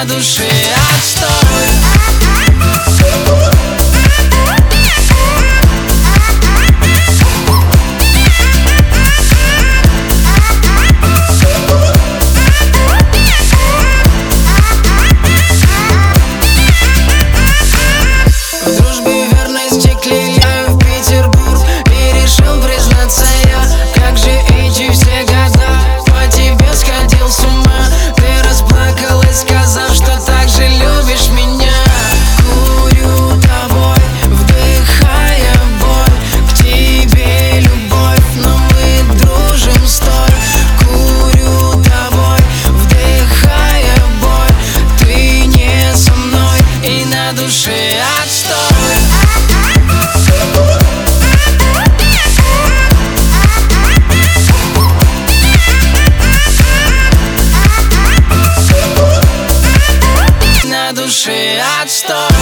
на душе отстой. В дружбе верности клею в Петербург, и решил признаться я, как же эти все года по тебе сходил с ума. Ты расплакалась, сказав, что так же любишь меня. Курю тобой, вдыхая боль, к тебе любовь, но мы дружим стой. Курю тобой, вдыхая боль, ты не со мной, и на душе отстой. На душе отстой.